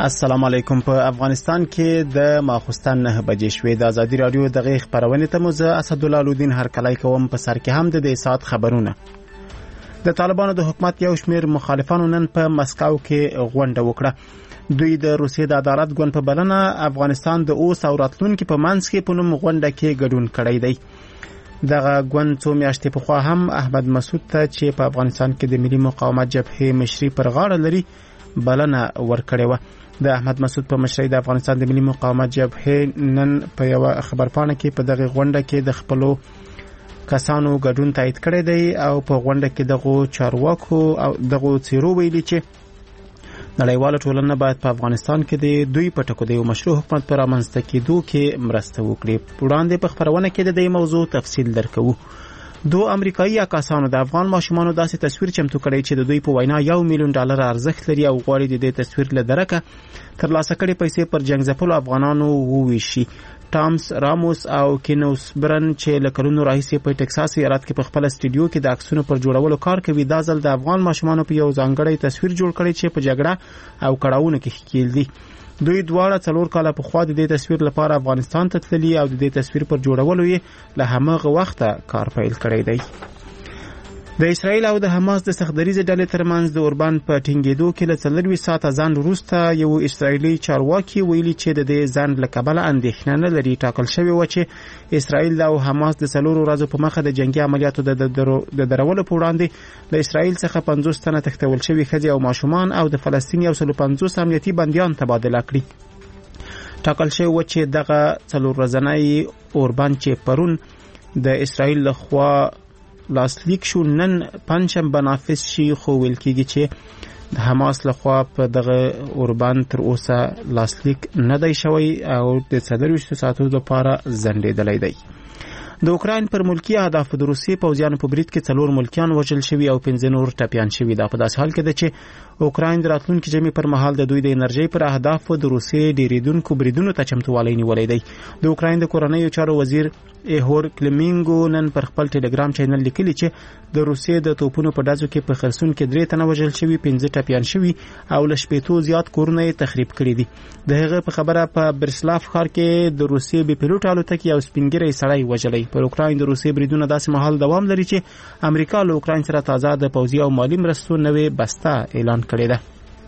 السلام علیکم. په افغانستان کې د ماخوستن 9 بجې شوې. د ازادي رادیو دغه خبرونه ته مزه اسدالله الدین هر کله کوم په سر کې هم د سات خبرونه. د طالبانو د حکومت یو شمیر مخالفانو نن په مسکو کې غونډه وکړه. دوی د روسیې د عدالت ګوند په بلنه افغانستان د اوس او راتلونکي په منځ کې په نوم غونډه کې ګډون کړی دی. دغه ګوند څو میاشتې پخوا هم احمد مسعود ته چې په افغانستان کې د ملي مقاومت جبهې مشري پر غاړه لري بلنه ورکړې و. د احمد مسعود په مشرۍ د افغانستان د ملي مقاومت جبهې نن په یو خبرپاڼه کې په دغه غونډه کې د خپلو کسانو ګډون تایید کړی دی او په غونډه کې دغه چارواکو او دغه څیرو ویلي چې نړیواله ټولنه باید په افغانستان کې د دوی په ټکو د یو مشروع حکومت پر رامنځته کېدو کې مرسته وکړي. وړاندې په خبرونه کې د دې موضوع تفصیل درکوو. دو امریکایي عکاسانو د افغان ماشومانو داسې تصویر چمتو کړی چې د دوی په وینا $1 میلیون ارزښت لري او غواړي د دې تصویر له درکه ترلاسه کړي پیسې پر جنگ ځپلو افغانانو وویشي. ټامس راموس او کینوس برن چې له کلونو راهیسې په ټکساس ایالت کې په خپل استودیو کې د عکسونو پر جوړولو کار کوي، دا ځل د افغان ماشومانو په یو ځانګړی تصویر جوړ کړی چې په جګړه او کړاوونو کې ښکېل دي. دوی دواړه 4 کاله پخوا د دې تصویر لپاره افغانستان ته تللي او د دې تصویر پر جوړولو یې له هماغه وخته کار پیل کړی دی. د اسرایل او د حماس د سختدریزې ډلې ترمنځ د اوربان په ټینګېدو کې له 4 ساعته ځنډ وروسته یو اسرایلی چارواکي ویلي چې د دې ځنډ له کبله اندېښنه نه لري. ټاکل شوی و چې اسرایل او حماس د 4 ورځو په مخه د جنگي عملیاتو د درولو په وړاندې له اسرایل څخه 50 تنه تښتول شوي ښځې او ماشومان او د فلسطین 150 امنیتي بندیان تبادله کړي. ټاکل شوی و چې دغه 4 ورځنی اوربان چې پرون د اسرایل لخوا لاسلیک شو نن پنځشنبه نافذ شي، خو ویل کېږي چې د حماس لخوا په دغه اوربان تر اوسه لاسلیک نه دی شوی او د 24 ساعتونو لپاره ځنډېدلی دی. د اوکراین پر ملکی اهدافو د روسیې پوځیانو په برید کې 4 ملکیان وژل شوي او 5 نور ټپیان شوي. دا په داسې حال کې ده چې اوکراین د راتلونکي ژمي پر مهال د دوی د انرژۍ پر اهدافو د روسیې ډیریدونکو بریدونو ته چمتووالی نیولی دی. د اوکراین د کورنیو چارو وزیر ایهور کلمینګو نن پر خپل ټلګرام چینل لیکلي چې د روسیې د توپونو په ډزو کې په خرسون کې 3 تنه وژل شوي، 15 ټپیان شوي او له 80 زیات کورونه یې تخریب کړي دي. د هغه په خبره په برسلاف ښار کې د روسیې بې پیلوټ الوتکې او سپینګیری سړی وژلی. پر اوکراین د روسیې بریدونه داسې مهال دوام لري چې امریکا له اوکراین سره تازه د پوځي او مالی مرستو نوې بسته اعلان کړې ده.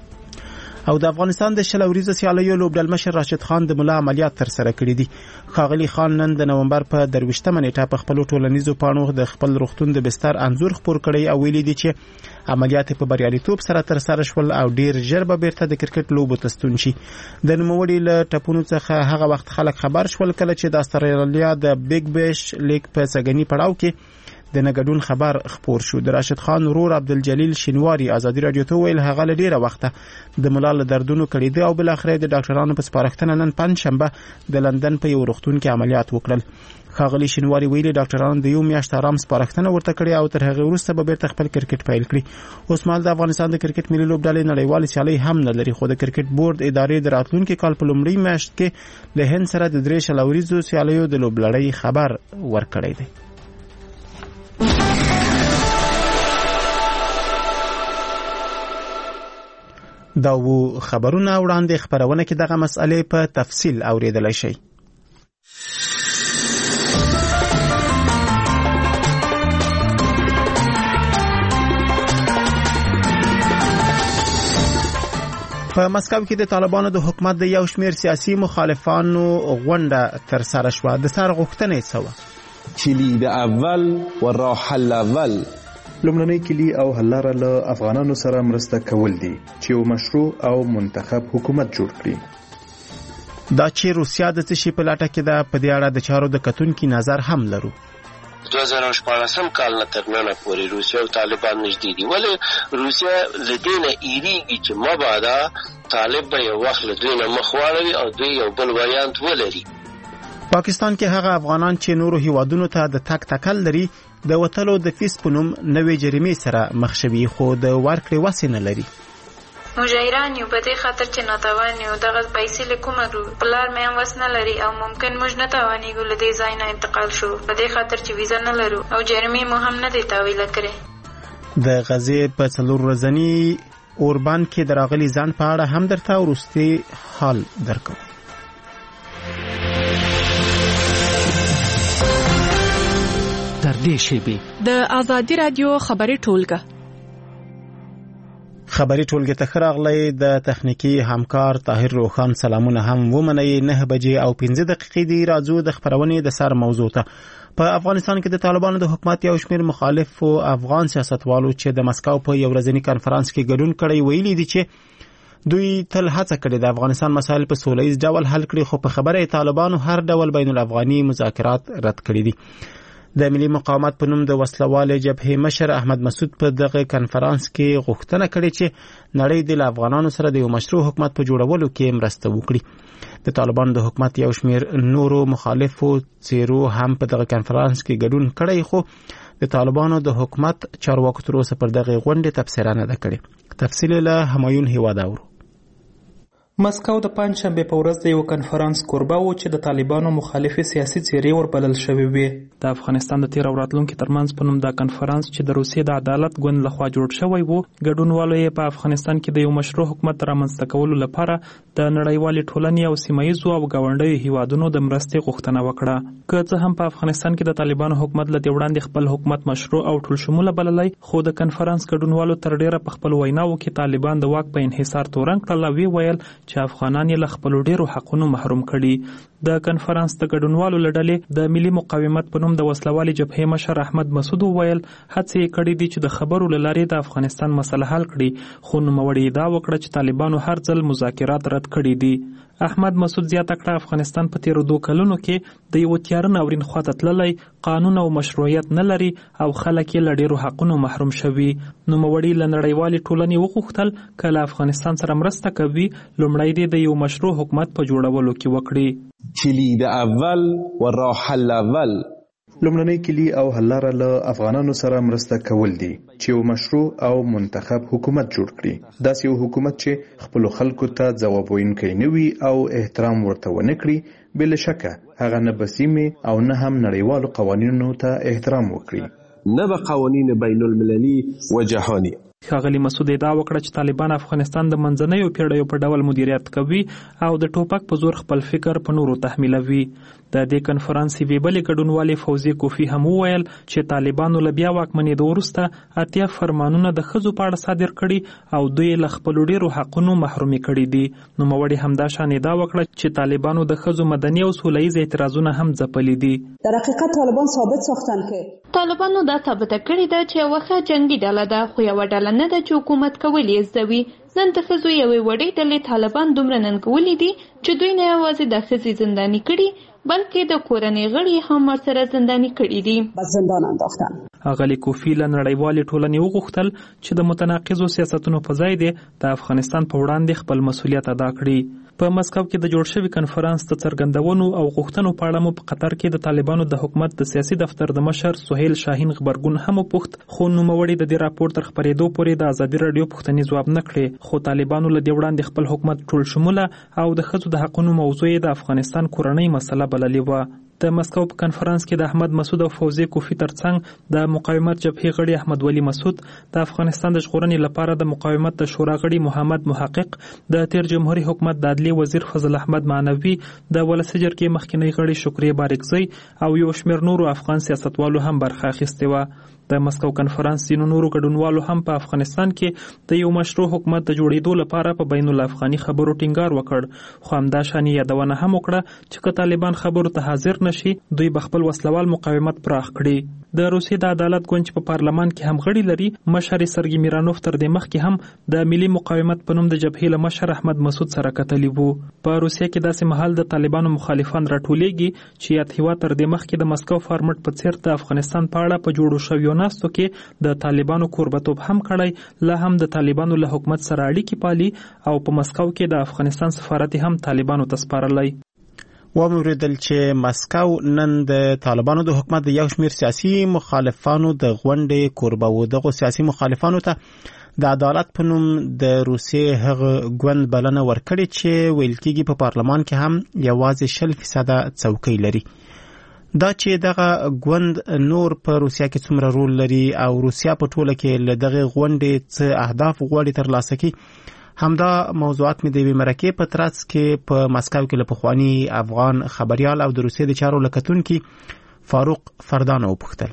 او د افغانستان د 20 ورځې سیالیو لوبډل مشر راشد خان د ملا عملیات تر سره کړی دي. ښاغلي خان نن د نومبر په 23مه نیټه په خپل ټولنیزو پاڼو د خپل روغتون د بستر انځور خپور کړی او ویلي دي چې عملیات په بریالیتوب سره تر سره شول او ډیر ژر به بیرته د کرکټ لوبو ته ستون شي. د نوموړي له ټپونو څخه هغه وخت خلک خبر شول کله چې د استرالیا د بیگ بیش لیګ په سګنی پړاو کې د نګډون خبر خپور شو. د راشد خان ورور عبدالجلیل شینواری ازادي رادیو ته ویل هغه له ډیره وخته د ملا له دردونو کړي دي او بل اخر د ډاکټرانو په سپارښتنه نن پنځشنبه د لندن په یو روغتون کې عملیات وکړل. ښاغلي شینواری ویلي ډاکټرانو د یو میاشت آرام سپارښتنه ورته کړې او تر هغه وروسته به بیرته خپل کرکټ پیل کړي. اوس مهال د افغانستان د کرکټ ملي لوبډلې نړیوالې سیالۍ هم نه لري، خو د کرکټ بورډ ادارې د راتلونکي کال په لومړۍ میاشت کې له هند سره د 3 ورځو سیالیو د لوبلړۍ خبر ورکړی دی. دا وو خبرونه. وړاندې خبرونه کې دغه مسئله په تفصیل اوریدلای شئ. په مسکو کې د طالبانو د حکومت د یو شمیر سیاسي مخالفانو غونډه تر سره شوه. د سر غوښتنې څه وه؟ کلید اول و راه الاول لومړنۍ کلی او حل لاره له افغانانو سره مرسته کول دي چې یو مشروع او منتخب حکومت جوړ کړي. دا چې روسیا د څه شي په لټه کې ده په دې اړه د چارو د کتونکي نظر هم لرو. 2014 کال نه تر نن پورې روسیا او طالبان نږدې دي، ولې روسیا لدینه ایریږي چې مبادا طالب به یو وخت له دوی نه مخ واړوي او دوی یو بل وریانت ولري. پاکستان کې هغه افغانان چې نورو هیوادونو ته د تک تکل لري د وټلو د فیس په نوم نوې جریمې سره مخ شوي، خو د ورکړې وس نه لري. مجاهران یو په دې خاطر چې ناتوان یو دغه پیسې له کومه پلار مې هم وس نه لري او ممکن موږ نه توانېږو له دې ځای نه انتقال شو په دې خاطر چې ویزه نه لرو او جریمې مو هم نه دي تاویله کړې. د غزې په 4 ورځني اوربان کې د راغلي ځان په اړه هم درته وروستي حال درکو. تر دې شیبې د آزادی رادیو خبري ټولګه خبري ټولګه ته راغلی د تخنیکی همکار طاهر روخان سلامونه هم ومني. 9 بجې او 15 دقیقې دی. راځو د خبرونې د سر موضوع ته. په افغانستان کې د طالبانو د حکومت یو شمېر مخالف او افغان سیاستوالو چې د مسکو په یو ورځنی کانفرنس کې ګډون کړی ویلي دي چې دوی تل هڅه کړې د افغانستان مسایل په سولهییز ډول حل کړي، خو په خبره طالبانو هر ډول بین الافغاني مذاکرات رد کړي دي. د ملي مقاومت په نوم د وسلوالې جبهې مشر احمد مسعود په دغه کانفرنس کې غوښتنه کړې چې نړۍ د افغانانو سره د یو مشروع حکومت په جوړولو کې مرسته وکړي. د طالبانو د حکومت یو شمېر نورو مخالفو څیرو هم په دغه کانفرنس کې ګډون کړی، خو د طالبانو د حکومت چارواکو تر اوسه پر دغه غونډې تبصره نه ده کړې. تفصیل له همایون هیواد اورو. مسکو د پنځشنبه په ورځ د یو کانفرنس کوربه و چې د طالبانو مخالفي سیاسي څیرې وربلل شوې وي. د افغانستان د تیر او راتلونکي ترمنځ په نوم د کانفرنس چې د روسیې د عدالت ګوند لخوا جوړ شوی و، ګډونوالو یې په افغانستان کې د یو مشروع حکومت رامنځته کولو لپاره د نړیوالې ټولنې او سیمایي او ګاونډیو هیوادونو د مرستې غوښتنه وکړه. که څه هم په افغانستان کې د طالبانو حکومت له دې وړاندې خپل حکومت مشروع او ټول شموله بللی، خو د کانفرنس ګډونوالو تر ډیره په خپل ویناوو کې طالبان د واک په انحصار تورن کړل او ویل چې افغانان یې له خپلو ډیرو حقونو محروم کړي. د کانفرنس د ګډونوالو له ډلې د ملي مقاومت په نوم د وسلوالې جبهې مشر احمد مسعود وویل هڅې یې کړې دي چې د خبرو له لارې د افغانستان مسله حل کړي، خو نوموړي ادعا وکړه چې طالبانو هر ځل مذاکرات رد کړي دي. احمد مسعود زیاته کړه افغانستان په تیرو 2 کلونو کې د یو تیار ناورین خواته تللی، قانون او مشروعیت نه لري او خلک یې له ډیرو حقونو محروم شوي. نوموړي له نړیوالې ټولنې وغوښتل که له افغانستان سره مرسته کوي لومړی دې د یو مشروع حکومت په جوړولو کې وکړي. کلید اول و راه حل اول لومړنۍ کلی او حل لاره له افغانانو سره مرسته کول دي چې یو مشروع او منتخب حکومت جوړ کړي. داسې یو حکومت چې خپل خلکو ته ځواب ویونکی نه وي او احترام ورته ونه کړي، بل شکه هغه نه بسیمه او نه هم نړیوالو قوانینو ته احترام وکړي، نه به قوانین بین المللي و جهانی. ښاغلي مسعود ادعا وکړه چې طالبان افغانستان د منځنیو پیړیو په ډول مدیریت کوي او د ټوپک په زور خپل فکر په نورو تحمیلوي. د دې کنفرانس یوې بلې ګډونوالې فوزیه کوفي هم وویل چې طالبانو له بیا واکمنېدو وروسته 80 فرمانونه د ښځو په اړه صادر کړي او دوی له خپلو ډیرو حقونو محرومي کړي دي. نوموړي همدا شان ادعا وکړه چې طالبانو د ښځو مدني او سوله ییز اعتراضونه هم ځپلي دي. در حقیقت طالبان ثابت ساختن که طالبانو دا ثابته کړې ده چې یوه ښه جنګي ډله ده، خو یوه ډله نه ده چې حکومت کول یې زده وي. نن د ښځو یوې وړې ډلې طالبان دومره ننګولي دي چې دوی نه یوازې د ښځې زنداني کړي بلکې د کورنۍ غړي هم ورسره زنداني کړي دي. به زندان انداختن. ښاغلي کوفي له نړیوالې ټولنې وغوښتل چې د متناقضو سیاستونو په ځای دې د افغانستان په وړاندې خپل مسؤلیت ادا کړي. په مسکو کې د جوړ شوي کنفرانس د څرګندونو او غوښتنو په اړه مو په قطر کې د طالبانو د حکومت د سیاسي دفتر د مشر سهیل شاهین غبرګون هم وپوښت، خو نوموړي د دې راپور تر خپرېدو پورې د ازادي راډیو پوښتنې ځواب نه کړې. خو طالبانو له دې وړاندې خپل حکومت ټول شموله او د ښځو د حقونو موضوع یې د افغانستان کورنۍ مسله بللې وه. د مسکو په کنفرانس کې د احمد مسعود او فوزیه کوفي ترڅنګ د مقاومت جبهې غړي احمد ولی مسعود، د افغانستان د ژغورنې لپاره د مقاومت د شورا غړي محمد محقق، د تیر جمهوریت حکومت د عدلیې وزیر فضل احمد معنوي، د ولسي جرګې مخکینی غړي شکریه بارکزی او یو شمېر نورو افغان سیاستوالو هم برخه اخیستې وه. د مسکو کنفرانس ځینو نورو ګډونوالو هم په افغانستان کې د یو مشروع حکومت د جوړېدو لپاره په بین الافغاني خبرو ټینګار وکړ، خو همدا شان یادونه هم وکړه چې که طالبان خبرو ته حاضر نشي دوی به خپل وسلوال مقاومت پراخ کړي. د روسیې د عدالت ګوند چې په پارلمان کې هم غړي لري مشر سرګي میرانوف تر دې مخکې هم د ملي مقاومت په نوم د جبهې له مشر احمد مسعود سره کتلي وو. په روسیې کې داسې مهال د طالبانو مخالفان راټولېږي چې یاد هیواد تر دې مخکې د مسکو فارمټ په څیر د افغانستان په اړه په جوړو شویو ناستو کې د طالبانو کوربتوب هم کړی، لا هم د طالبانو له حکومت سره اړیکې پالي او په مسکو کې د افغانستان سفارت هم طالبانو ته سپارلی. وموریدل چې مسکو نن د طالبانو د حکومت د یو شمېر سیاسي مخالفانو د غونډې کوربه و. دغه سیاسي مخالفانو ته د عدالت په نوم د روسیې هغه ګوند بلنه ورکړې چې ویل کېږي په پارلمان کې هم یوازې 0% څوکۍ لري. دا چې دغه غوند نور په روسیا کې څومره رول لري او روسیا په ټوله کې له دغه غونډې څه اهداف غواړي ترلاسه کړي، همدا موضوعات مې د یوې مرکې په ترڅ کې په مسکو کې له پخواني افغان خبريال او د روسیې د چارو لکتونکي فاروق فردان وپوښتل.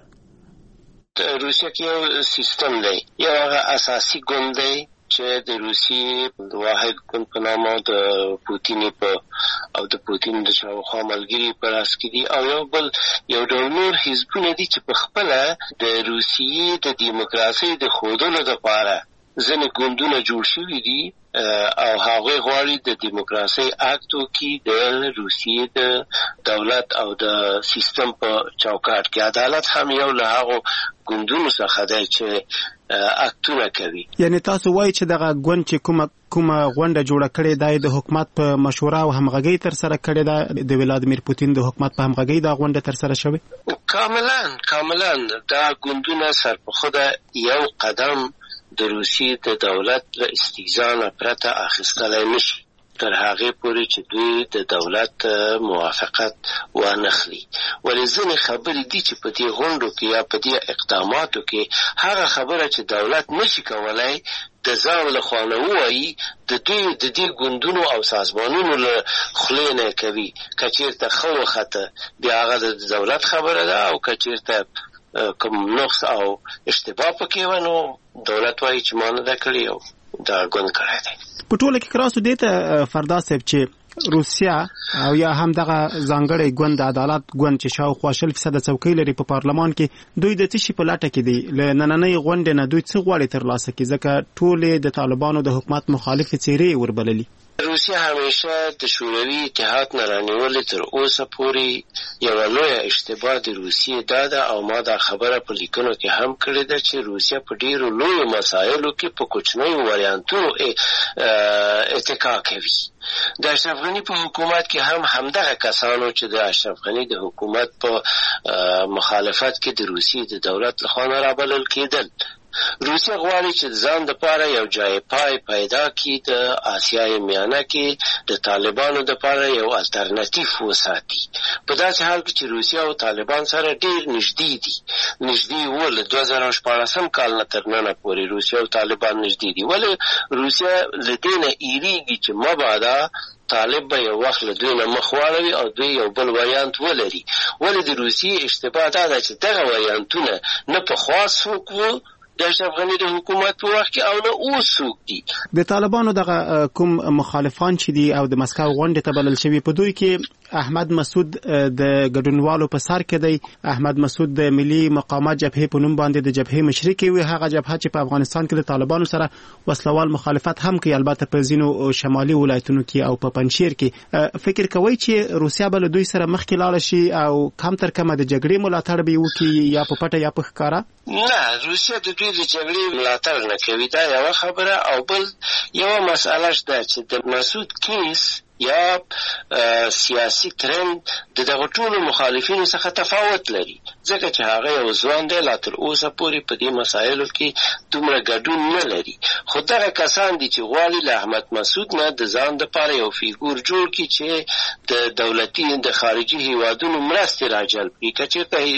روسیا کې یو سیستم دی، یو هغه اساسي ګوند دی چې د روسیې د واحد ګوند په نامه د پوتین او د پوتین د شاوخوا ملګري په لاس کې دي، او یو بل یو ډول نور حزبونه دي چې په خپله د روسیې د دیموکراسۍ د ښودلو دپاره ځینې ګوندونه جوړ شوي دي او هغوی غواړي د دیموکراسۍ اکټ وکړي د روسیې د دولت او د سیستم په چوکاټ کې. عدالت هم یو له هغو ګوندونو څخه دی چې اکټونه کوي. یعنی تاسو وایي چې دغه ګوند چې کومه غونډه جوړه کړې ده د حکومت په مشوره او همغږۍ تر سره کړې ده، د ولادیمیر پوتین د حکومت په همغږۍ دا غونډه تر سره شوې؟ کاملا دا ګوندونه سر په خوده یو قدم د روسیې د دولت له استهزاء نه پرته اخیستلی نشي تر هغې پورې چې دوی د دولت موافقت وانخلي. ولې ځینې خبرې دي چې په دې غونډو کې یا په دې اقداماتو کې هغه خبره چې دولت نشي کولای د ځان له خوا نه ووایي، د دوی د دې ګوندونو او سازمانونو له خولې نه کوي. که چېرته ښه وخته بیا هغه د دولت خبره ده، او که چېرته کوم نقص او اشتباه پکې و نو دولت وایي چې ما نه ده کړې او دا ګوند کړی دی. په ټوله کې کراسو دې ته فردا صاحب چې روسیا او یا هم دغه ځانګړی ګوند عدالت ګوند چې شاوخوا 60% څوکۍ لري په پارلمان کې، دوی د څه شي په لټه کې دي؟ له نننۍ غونډې نه دوی څه غواړي ترلاسه کړي؟ ځکه ټولې د طالبانو د حکومت مخالفې څیرې وربللي. روسیا همیشه د شوروي اتحاد نه رانیولې تر اوسه پورې یوه لویه اشتباه د روسیې دا ده، او ما دا خبره په لیکنو کې هم کړې ده چې روسیا په ډیرو لویو مسایلو کې په کوچنیو وریانتونو اتکا کوي. د اشرف غني په حکومت کې هم همدغه کسانو چې د اشرف غني د حکومت په مخالفت کې د روسیې د دولت لخوا نه رابلل کېدل. روسیا غواړي چې ځان دپاره یو جای پای پیدا کړي د آسیای میانه کې د طالبانو دپاره یو الټرناتیف وساتي. په داسې حال کې چې روسیا او طالبان سره ډېر نږدې وو، له 2014 کال نه تر ننه پورې روسیا او طالبان نږدې دي. ولې روسیا له دې نه ایریږي چې مبادا طالب به یو وخت له دوی نه مخ واړوي او دوی یو بل وریانت ولري. ولې د روسیې اشتباه دا ده چې دغه وریانتونه نه پخوا څوک وو د اشرف غني د حکومت په وخت کې او نه اوس څوک دي. د طالبانو دغه کوم مخالفان چې دي او د مسکو غونډې ته بلل شوي، په دوی کې احمد مسعود د ګډونوالو په سر کې دی. احمد مسعود د ملي مقاومت جبهې په نوم باندې د جبهې مشري کوي، هغه جبهه چې په افغانستان کې د طالبانو سره وسلوال مخالفت هم کوي، البته په ځینو شمالي ولایتونو کې او په پنجشیر کې. فکر کوي چې روسیا به له دوی سره مخکې لاړه شي او کم تر کمه د جګړې ملاتړ به وکړي، یا په پټه یا په ښکاره؟ نه، روسیا د دوی د جګړې ملاتړ نه کوي، دا یوه خبره. او بل یوه مسئله شته چې د مسعود کیس یا سیاسي ترند د دغه ټولو مخالفینو څخه تفاوت لري، ځکه چې هغه یو ځوان دی، لا تر اوسه پورې په دې مسایلو کې دومره ګډون نه لري. خو دغه کسان دي چې غواړي له احمد مسعود نه د ځان دپاره یو فیګور جوړ کړي چې د دولتي د خارجي هیوادونو مرستې راجلب کړي. که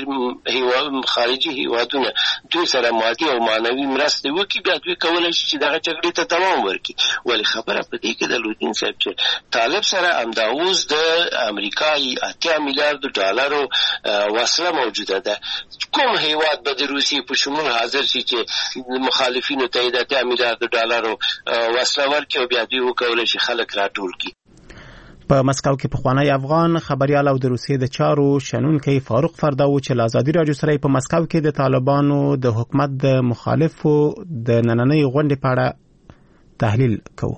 چېرته خارجي هیوادونه دوی سره مادي او معنوي مرستې وکړي، بیا دوی کولی شي چې دغه جګړې ته دوام ورکړي. ولې خبره په دې کې د لودین صاحب چې طالب سره همدا اوس د امریکایي 8 میلیارډ ډالرو وسله موجوده ده. کوم هیواد به د روسیې په شمول حاضر شي چې مخالفینو ته د 8 میلیارډ ډالرو وسله ورکړي او بیا دوی وکولی شي خلک راټول کړي؟ په مسکو کې پخوانی افغان خبريال او د روسیې د چارو شنونکی فاروق فرداو چې له ازادي راډیو سره په مسکو کې د طالبانو د حکومت د مخالفو د نننۍ غونډې په اړه تحلیل کوو.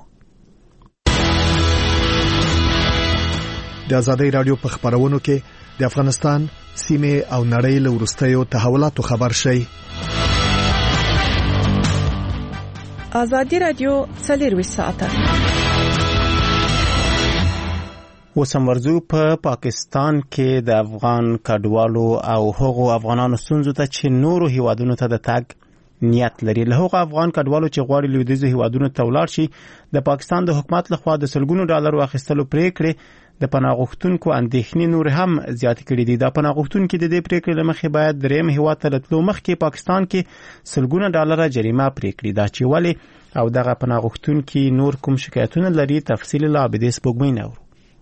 د ازادي راډیو په خبرونو کې د افغانستان سیمه او نړۍ له وروستیو تحولاتو خبر شي. ازادي راډیو 24 ساعته وسمورزو په پاکستان کې د افغان کډوالو او هغو افغانانو ستونزو ته چې نورو هیوادونو ته د تګ نیت لري. له هغو افغان کډوالو چې غواړي لویدیځو هیوادونو ته ولاړ شي، د پاکستان د حکومت لخوا د سلګونو ډالرو اخیستلو پریکړې د پناه غوښتونکو اندېښنې نور هم زیات کړي دي. دا پناه غوښتونکي د دې پریکړې لمخې باید دریم هیواد ته تللو مخکې پاکستان کې سلګونه ډالر جریمه پریکړي. دا چې ولې او دغه پناه غوښتونکي نور کوم شکایتونه لري تفصیل لا به د سپوږمۍ نور.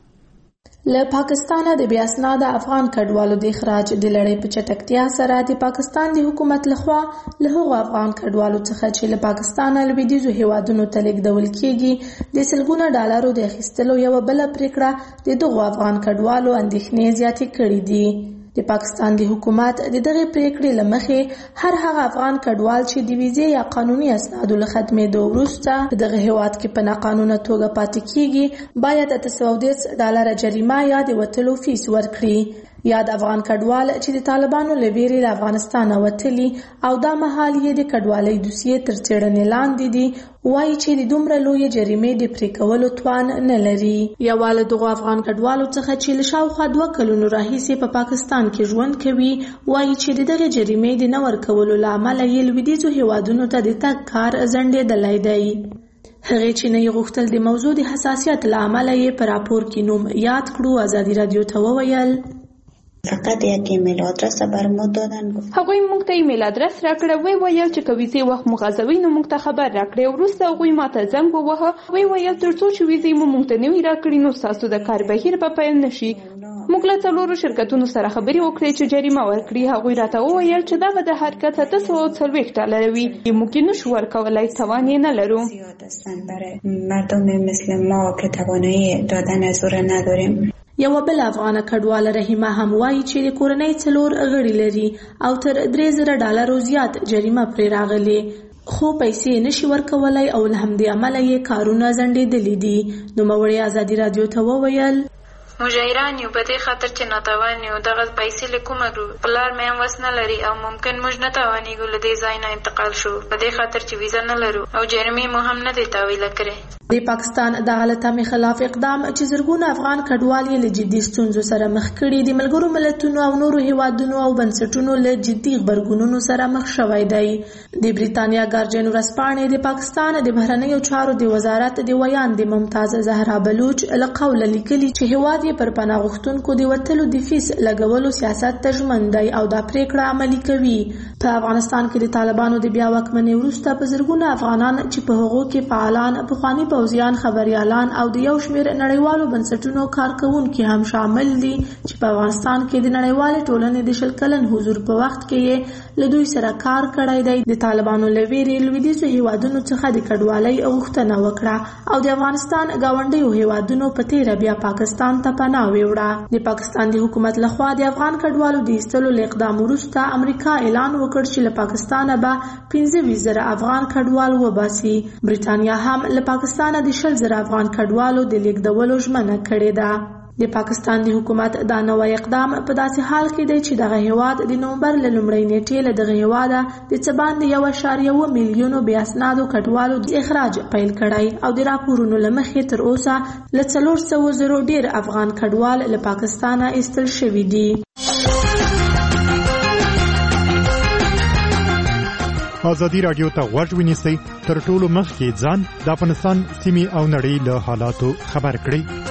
له پاکستانه د بیا اسناده افغان کډوالو د اخراج د لړۍ په چټکتیا سره د پاکستان د حکومت لخوا له هغو افغان کډوالو څخه چې له پاکستانه لویدیځو هیوادونو ته لیږدول کیږي د سلګونه ډالرو د اخیستلو یوه بله پریکړه د دغو افغان کډوالو اندېښنې زیاتې کړي دي. د پاکستان د حکومت د دغه پریکړې لمخې هر هغه افغان کډوال چې د ویزې یا قانوني اسنادو له ختمېدو وروسته دغه هیواد کې په ناقانونه توګه پاتې کیږي باید $810 جریمه یا د وتلو فیس ورکړي. یا د افغان کډوال چې د طالبانو له ویرې له افغانستانه وتلي او دا مهال یې د کډوالۍ دوسیې تر څېړنې لاندې دي وایي چې د دومره لویې جریمې د پرې کولو توان نه لري. یوه له دغو افغان کډوالو څخه چې له شاوخوا 2 کلونو راهیسې په پاکستان کې ژوند کوي وایي چې د دغې جریمې د نه ورکولو له امله یې لویدیځو هیوادونو ته د تګ کار ځنډېدلی دی. هغې چې نه یې غوښتل د موضوع د حساسیت له امله یې په راپور کې نوم یاد کړو ازادي راډیو ته وویل فقط یک ایمیل آدرس بر ما دادن. هغوی موږ ته ایمیل آدرس راکړه وی ویل چې که ویزې وخت مو غځوي نو موږ ته خبر راکړئ. وروسته هغوی ماته زنګ ووهه وی ویل تر څو چې ویزې مو موږ ته نه وي راکړي نو ستاسو د کار بهیر به پیل نه شي. موږ له 4 شرکتونو سره خبرې وکړې چې جریمه ورکړي. هغوی راته وویل چې دا به د حرکت $740 وي. موږ یې نشو ورکولی توان یې نه لرو. مردم مثل ما که توانایی دادن زور نداریم. یوه بل افغانه کډواله رحیمه هم وایي چې د کورنۍ 4 غړي لري او تر $3,000 زیات جریمه پرې راغلي خو پیسې نشي ورکولای او له همدې امله یې کارونه ځنډېدلي دي. نوموړې ازادي راډیو ته وویل مجاهران یو په دې خاطر چې ناتوان یو دغه پیسې له کومه پلار مې هم وس نه لري او ممکن موږ نه توانېږو له دې ځای نه انتقال شو په دې خاطر چې ویزه نه لرو او جرمې مو هم نه دی تاویله کړې. د پاکستان د غلطامې خلاف اقدام چې زرګونه افغان کډوال یې له جدي ستونزو سره مخ کړي د ملګرو ملتونو او نورو هیوادونو او بنسټونو له جدي غبرګونونو سره مخ شوی دی. د بریتانیا ګارډین ورځپاڼې د پاکستان د بهرنیو چارو د وزارت د ویان د ممتاز زهرا بلوچ له قوله لیکلي چې هیواد یې پر پناه غوښتونکو د وتلو د فیس لګولو سیاست ته ژمن دی او دا پریکړه عملي کوي. په افغانستان کې د طالبانو د بیا واکمنۍ وروسته په زرګونه افغانان چې په هغو کې فعالان پخواني پوځیان خبریالان او د یو شمېر نړیوالو بنسټونو کارکوونکي هم شامل دي چې په افغانستان کې د نړیوالې ټولنې د 20 کلن حضور په وخت کې یې له دوی سره کار کړی دی. د طالبانو له ویرې لویدیځو هیوادونو څخه د کډوالۍ غوښتنه وکړه او د افغانستان ګاونډیو هیوادونو په تیره بیا پاکستان ته پناه ویوړه. د پاکستان د حکومت لخوا د افغان کډوالو د ایستلو له اقدام وروسته امریکا اعلان وکړ چې له پاکستانه به 15,000 افغان کډوال وباسي. بریتانیا هم له پاکستانه د 20,000 افغان کډوالو د لیږدولو ژمنه کړې ده. د پاکستان د حکومت دا نوی اقدام په داسې حال کې دی چې دغه هیواد د نومبر له لومړۍ نیټې له دغه هیواده د څه باندې 1.1 میلیونو بې اسنادو کډوالو د اخراج پیل کړی او د راپورونو له مخې تر اوسه له 400,000 ډېر افغان کډوال له پاکستانه ایستل شوي دي. ازادي راډیو ته غوږ ونیسئ تر ټولو مخکې ځان د افغانستان سیمې او نړۍ له حالاتو خبر کړئ.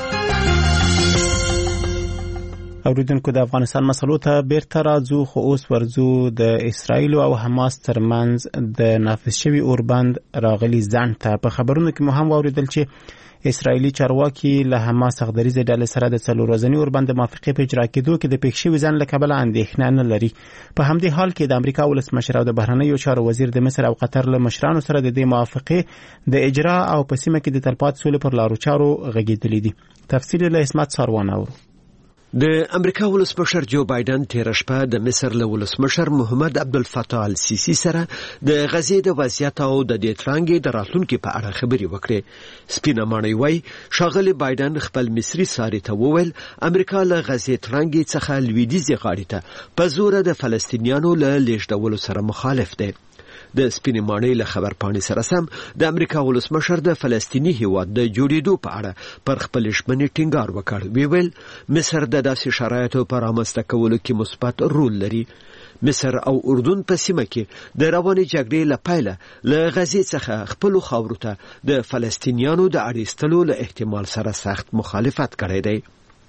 اوریدونکو د افغانستان مسلو ته بیرته راځو خو اوس ورځو د اسرائیل او حماس ترمنځ د نافذ شوي اوربند راغلي ځنډ ته. په خبرونو کې مو هم واوریدل چې اسرائیلي چارواکي له حماس غدریزې ډلې سره د 4 ورځني اوربند د موافقې په اجرا کېدو کې د پېښ شوي ځنډ له کبله اندېښنه نه لري. په همدې حال کې د امریکا ولسمشر او د بهرنیو چارو وزیر د مصر او قطر له مشرانو سره د دې موافقې د اجرا او په سیمه کې د تلپاتې سولې پر لارو چارو غږېدلي دي. تفصیل له اسمت ساروان اورو. د امریکا ولسمشر جو بایدن تیر شپه د مصر له ولسمشر محمد عبدالفتاح السیسی سره د غزې د وضعیت او د دې ترانګې د راتلونکي په اړه خبرې وکړې. سپینه ماڼۍ وایي ښاغلی بایدن خپل مصري ساري ته وویل امریکا له غزې ترانګې څخه لویدیځې غاړې ته په زوره د فلسطینیانو له لیږدولو سره مخالف دی. د سپینې ماڼۍ له خبرپاڼې سره سم د امریکا ولسمشر د فلسطیني هیواد د جوړېدو په اړه پر خپل ژمنې ټینګار وکړ. ویل مصر د داسې شرایطو په رامنځته کولو کې مثبت رول لري. مصر او اردن په سیمه کې د روانې جګړې له پیله له غزې څخه خپلو خاورو ته د فلسطینیانو د اړیستلو له احتمال سره سخت مخالفت کړی دی.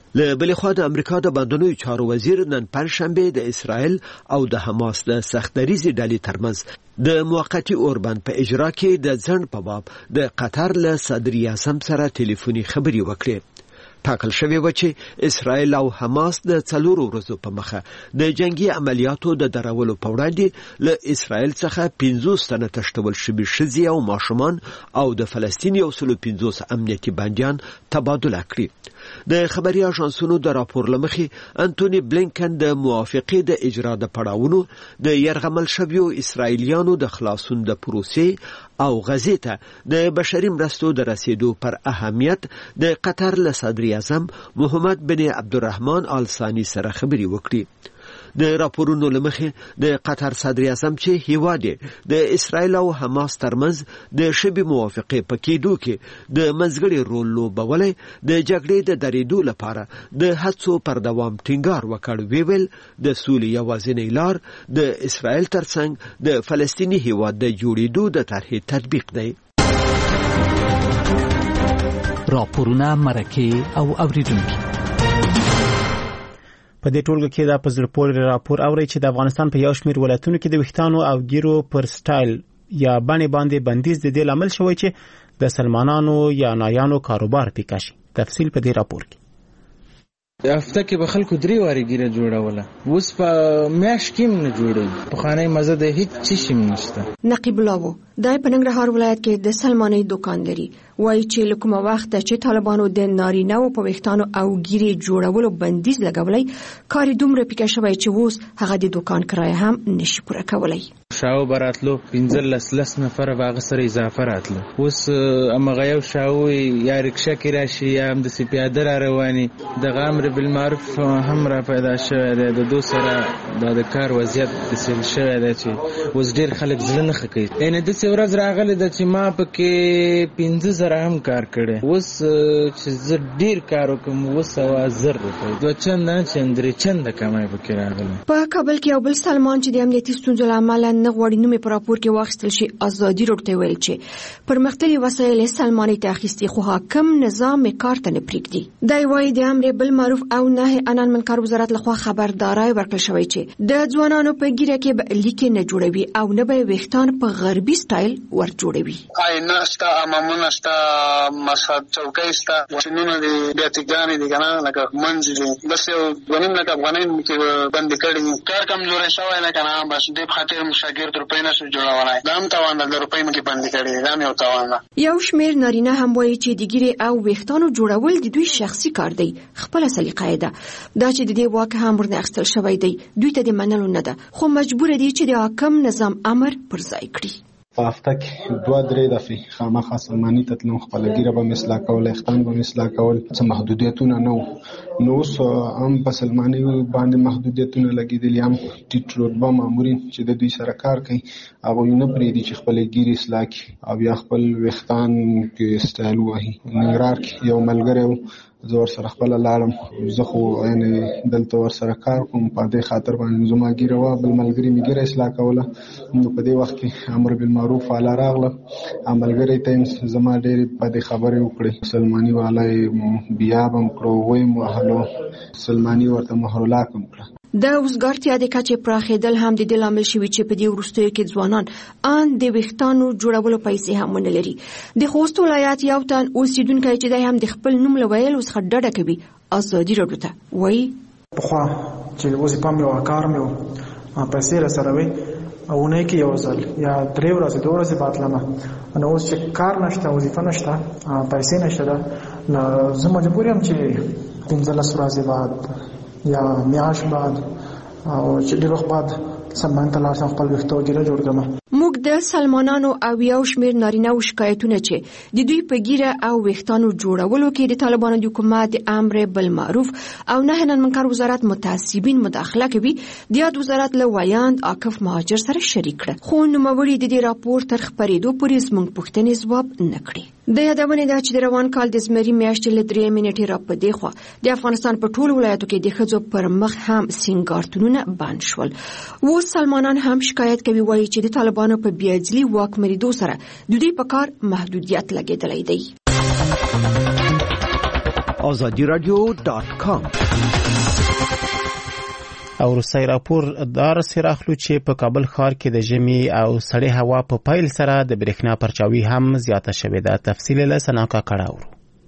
له بل خو د امریکا د بندونو چارو وزیر نن پنځشنبه د اسرائیل او د حماس د سختدریزي ډلې ترمنځ د موقتی اوربند په اجرا کې د ځند په باب د قطر له صدر اعظم سره ټلیفوني خبري وکړې. ټاکل شوی و چې اسرائیل او حماس د 4 ورځو په مخه د جنگي عملیاتو د درولو په وړاندې له اسرائیل څخه 50 تنه تشتول شوي ښځې او ماشومان او د فلسطین 150 امنیتي بندیان تبادله کړي. د خبري اژانسونو د راپور لمخې انټونی بلینکن د موافقې د اجرا د پړاوونو د يرغمل شویو اسرائیلیانو د خلاصون د پروسې او غزې ته د بشري مرستو د رسیدو پر اهمیت د قطر له صدر اعظم محمد بن عبدالرحمن آل ثانی سره خبري وکړي. د راپورونو لمخې د قطر صدر اعظم چې هیواد د اسرائیل او حماس ترمنځ د شبي موافقې په کېدو کې د منځګړي رول لوبولی د جګړې د درېدو لپاره د هڅو پر دوام ټینګار وکړ. ویل د سولې یوازینی لار د اسرائیل ترڅنګ د فلسطیني هیواد د جوړېدو د طرحې تطبیق دی. راپورونه مرکه او اوریدونکي په دې ټولګه کې دا په زړه پورې راپور اوري چې د افغانستان په یو شمېر ولایتونو کې د ویښتانو او ګیرو پر سټایل یا باندې بندیز د دې لامل شوی چې د سلمانانو یا نایانو کاروبار پیکا شي. تفصیل په دې راپور کې. هفته کې به خلکو 3 واری ګیره جوړوله، اوس په میاشت کې نه جوړي. په خانه مزه د هیڅ چی نشته. نقیب الله دای په ننګرهار ولایت کې د سلماني دکان لري. وایي چې لکه وخت چې طالبانو د نارینه او په ویښتانو او ګیره جوړولو بندیز لګولای، کار دومره پیکا شوی چې اوس هغه د دکان کرایه هم نشي پوره کولای. شاو براتلو 15 نفر واغ سره اضافه راتلو. اوس امغه یو شاو یا رکشا کې راشي یا هم د سپیاده را رواني د امر بالمعروف هم را پیدا شوی دی. د دو سره د کار وضعیت د سل شوی دی چې اوس ډیر خلک ځل نه خکې. ان د څو ورځ راغله د چې ما پکې 15000 هم کار کړي. اوس چې زه ډیر کار وکم اوس 1000 روپۍ دوه چنده چندري چنده کمای پکې راغله. په کابل کې یو بل سلمان چې د امنیتي ستونزو لامل نه غوړي نومې په راپور کې واخیستل شي ازادي راډیو ویل چې پرمختللي وسایل سلماني ته اخیستي خو حاکم نظام کار ته نه پریږدي. دا وایي د امر بالمعروف او نهي عن المنکر وزارت لخوا خبرداري ورکړل شوی چې د ځوانانو په ګیره کې به لیکې نه جوړوي او نه به ویښتان په غربي سټایل ور جوړوي. آینه ستا امامونه ستا مسحب چوکۍ ستا وشنونه دي بیاتګانې دي کنه لکه منځ دي بس یو غنیم لکه افغانۍ کې بند کړي. کار کمزوري شوی نه کنه بس دې خاطر مشاګرد روپۍ نه شو جوړولای. دا هم تاوان د روپۍ مکه بند کړي. دا یو تاوان ده. یو شمیر نارینه هم وایي چې د ګیره او ویښتانو جوړول د دوی شخصي کار دی، خپل سلیقه ده. دا چې د دې واک هم ورنه اخستل شوی دی دوی ته د منلو نه ده، خو مجبور دي چې د حاکم نظام امر پر ځای کړي. په هفته کې 2-3 دفعې خامخا سلماني ته تلم، خپل ګیره به مې اصلاح کول، ویښتان به مې اصلاح کول. څه محدودیتونه نه وو. نو اوس هم په سلماني باندې محدودیتونه لګېدلي. هم ټیټ رتبه مامورین چې د دوی سره کار کوي هغوی نه پرېږدي چې خپلې ګیرې اصلاح کړي او یا خپل ویښتان کې سټایل ووهي. ننګرهار کې یو ملګری و، زه ورسره خپله لاړم. زه خو یعنې دلته ورسره کار کوم، په دې خاطر باندې زما ګیره وه، بل ملګري مې ګیره اصلاح کوله. نو په دې وخت کې امر بالمعروف والا راغله، ملګری ته یې زما ډېرې بدې خبرې وکړې. سلماني والا یې بیاب هم کړو، ویم وهلو، سلماني ورته مهرلاک هم کړه. د وزګارتیا د کچې پراخېدل هم د دې لامل شوي چې په دې وروستیو کې ځوانان ان د ویښتانو جوړولو پیسې هم ونه لري. د خوست ولایت یو تن اوسیدونکی چې دی هم د خپل نوم له ویلو څخه ډډه کوي ازادي راډیو ته وایي پخوا چې وظیفه مې وه، کار مې وه، پیسې راسره وې، اونۍ کې یو ځل یا 3 ورځې 2 ورځې باتلمه. نو اوس چې کار نشته، وظیفه نشته، پیسې نشته ده، نو زه مجبور یم چې 15 ورځې بعد یا میاشت بعد او چې ډېر وخت بعد سلمان ته لاړ شم خپل ویښتو ګیره جوړ کړم. موږ د سلمانانو او یو شمیر نارینه و شکایتونه چې د دوی په ګیره او ویښتانو جوړولو کې د طالبانو د حکومت د امر بالمعروف او نهي عن المنکر وزارت متعصبین مداخله کوي د یاد وزارت له ویاند عاکف مهاجر سره شریک کړه، خو نوموړي د دې راپور تر خپرېدو پورې زموږ پوښتنې ځواب نه کړي. د یادونه ده چې د روان کال د زمري میاشتې له 3 منټې را په دی خوا د افغانستان په ټولو ولایتو کې د ښځو پر مخ هم سینګارتونونه بند شول. و سلمانان هم شکایت کوي، وایي چې د طالبانو په بیاځلي واکمنېدو سره د دوی په کار محدودیت لګېدلی دی. azadiradio.com. او روسي راپور دار سراخلو چې په کابل ښار کې د ژمي او سړې هوا په پایل سره د برېښنا پرچاوي هم زیاته شوې ده. تفصیل له سناکا کړهور.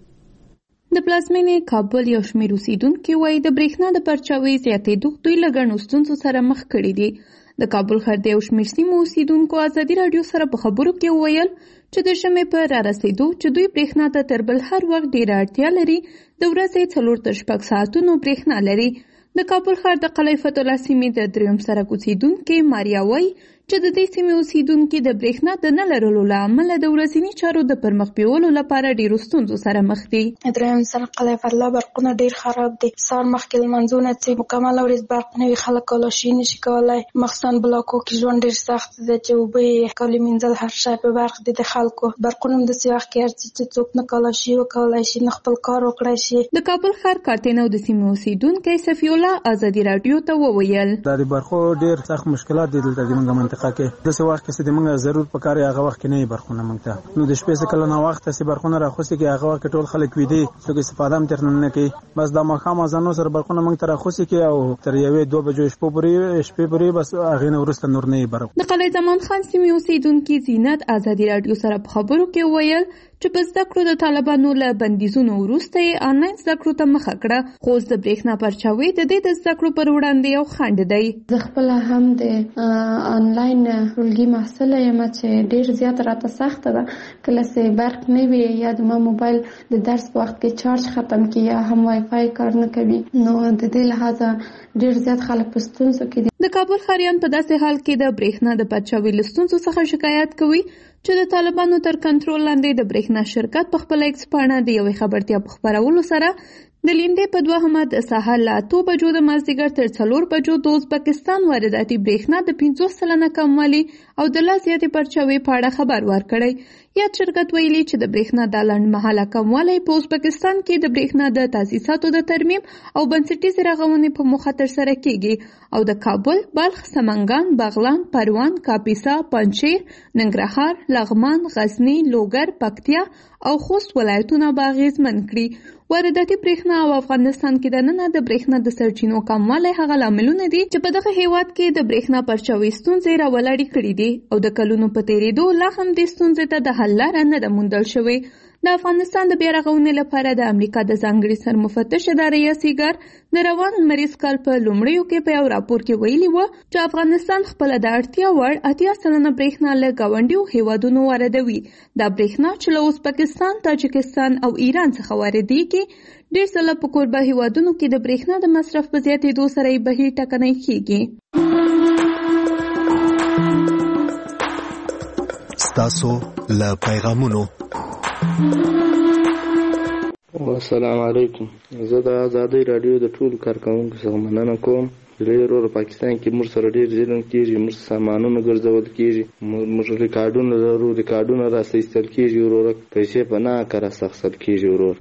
د پلازمینې کابل یو شمېر اوسیدونکي وایي د برېښنا د پرچاوي زیاتېدو دوی له ګڼو ستونزو سره مخ کړي دي. د کابل ښار د یو شمېر سیمو اوسیدونکو ازادي راډیو سره په خبرو کې وویل چې د ژمي په رارسېدو چې دوی برېښنا ته تر بل هر وخت ډېره اړتیا لري، د ورځې 4 تر 6 ساعتونو برېښنا لري. د کابل ښار د قلعه فتح الله سیمې د دریم سړک اوسیدونکي ماریا وایي چې د دې سیمې اوسیدونکي د برېښنا د نه لرلو له امله د ورځني چارو د پرمخ بیولو لپاره ډېرو ستونزو سره مخ دي. دریم سړک قلعه فتح الله برقونه ډېر خراب دي. سهار مخکې لمانځونه چې مکمل ورځ برق نه وي، خلک کلاشي نشي کولی. مخصوصا بلاکو کې ژوند ډېر سخت دی چې اوبه یې کالي مینځل هر شی په برق دي. د خلکو برقونه هم داسې وخت کې ارځي چې څوک نه کلاشي وکولی شي، نه خپل کار وکړی شي. د کابل ښار کارتین او د سیمې اوسیدونکی صفي الله ازادي راډیو ته وویل د برقو ډېر سخت مشکلات دي دلته زموږ منطقه کې. داسې وخت کې چې موږ ضرورت پکار هغه وخت کې نه برقونه موږ ته نو د شپې څخه کله نه وخت چې برقونه راخوسي کې هغه وخت ټول خلک وي دي څوک استفاده هم تر نه کوي. بس د ماښام اذانو سره برقونه موږ ته راخوسي کې او تر 1-2 بجو شپې پورې بس هغه نه ورسته نور نه برق. د قلعه زمان خان سیمې اوسیدونکي زینت ازادي راډیو سره په خبرو کې ویل چې په زده کړو د طالبانو له بندیزونو وروسته یې آنلاین زده کړو ته مخه کړه، خو د برېښنا پرچاوي د دې د زده کړو پر وړاندې یو خنډ دی. زه خپله هم د آنلاین ټولګي محصله یم چې ډېر زیات راته سخته ده. کله چې برق نه وي یا د ما موبایل د درس په وخت کې چارج ختم کړي یا هم وای فای کار نه کوي، نو د دې لحاظه ډېر زیات خلک په ستونزو کې دي. د کابل ښاریان په داسې حال کې د برېښنا د پرچاوي له ستونزو څخه شکایت کوي چې د طالبانو تر کنټرول لاندې د برېښنا شرکت په خپل ایکس پاڼه د یوې خبرتیا په خپرولو سره د لیندې په 2 د سهار له 8 بجو د مازدیګر تر 4 بجو د ازبکستان وارداتي برېښنا د 50% کموالی او د لا زیاتې پرچاوي په اړه خبر ورکړی. یاد شرکت ویلي چې د برېښنا د لنډمهاله کموالی په ازبکستان کې د برېښنا د تاسیساتو د ترمیم او بنسټیزې رغونې په موخه ترسره کیږي او د کابل، بلخ، سمنګان، بغلان، پروان، کاپیسا، پنجشیر، ننګرهار، لغمان، غزنی، لوګر، پکتیا او خوست ولایتونه به اغېزمن کړي. وارداتي برېښنا او افغانستان کې دننه د برېښنا د سرچینو کموالی هغه لاملونه دي چې په دغه هیواد کې د برېښنا پرچاوي ستونزې راولاړې کړي دي او د کلونو په تېرېدو لا هم دې ستونزې ته د حل لاره نه ده موندل شوې. د افغانستان د بیا رغونې لپاره د امریکا د ځانګړي سرمفتش اداره سیګار د روان لمریز کال په لومړیو کې په یو راپور کې ویلي و چې افغانستان خپله د اړتیا وړ 80% برېښنا له ګاونډیو هیوادونو واردوي. دا برېښنا چې له ازبکستان، تاجکستان او ایران څخه واردېږي ډېر ځله په کوربه هیوادونو کې د برېښنا د مصرف په زیاتېدو سره یې بهیر ټکنی کیږي. ستاسو له پیغامونو. السلام علیکم. زه د ازادي راډیو د ټولو کارکوونکو څخه مننه کوم. ډېر پاکستان کې موږ سره ډېر ظلم کېږي، موږ سامانونه ګرځول کېږي، موږ ریکارډونه لرو، ریکارډونه راستل کېږي، ورور پیسې په ناکاره اخیستل کېږي. ورور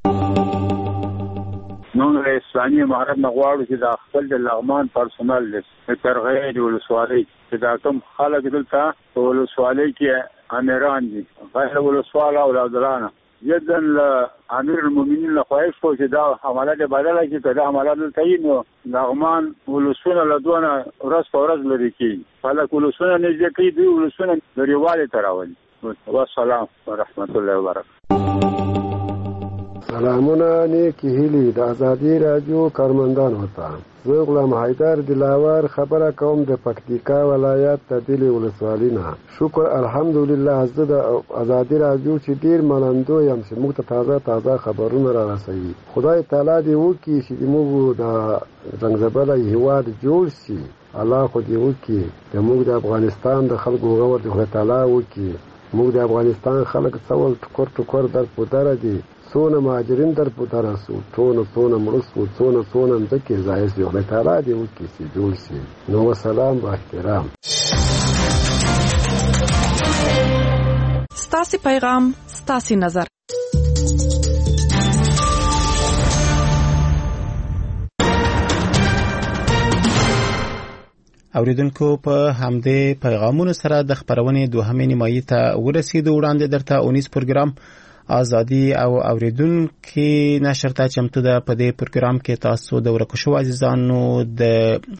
نو د اسلامي امارت نه غواړو چې د خپل د لغمان پرسونل د ترغیب ولسوالۍ چې دا کوم خلک دلته په ولسوالۍ کې امیران دي، غیر ولسوال او اولادرانه جدا امیر المؤمنین له خواهش کو چې دا حملات بدله کړي. که دا حملات دلته وي نو لغمان ولسونه له دونه ورځ په ورځ لرې کېږي، خلک ولسونه نږدې کوي، دوی ولسونه لرېوالي ته راولي. والسلام ورحمت الله وبرکاته. سلامونه نیکی هیلی د ازادي راډیو کارمندانو ته. زه غلام حیدر دلاور خبره کوم د پکتیکا ولایت د دلی ولسوالۍ نه. شکر الحمدلله زه د ازادي راډیو چې ډیر منندو یم چې موږ ته تازه خبرونه را رسوي. خدای تعالی دې وکړي چې موږ د زنګزبله هیواد جوړ شي. الله خو دې وکړي چې موږ د افغانستان د خلکو غوړ دې خدای تعالی وکړي. موږ د افغانستان خلک څول ټکر در په دره دي، څونه مهاجرین در په دره سو، څونه مړه سو، څونه مځکې ځای سي. خدای تعالی دې وکړي چې جوړ شي. نو وسلام با احترام. ستاسو پیغام ستاسو نظر. اوریدونکو په همدې پیغامونو سره د خبرونې دوهمې نیمایي ته ورسېدو. وړاندې درته اونیز پروګرام ازادي او اوریدونکو نشر ته چمتو ده. په دې پروګرام کې تاسو د ورکو شو عزیزانو د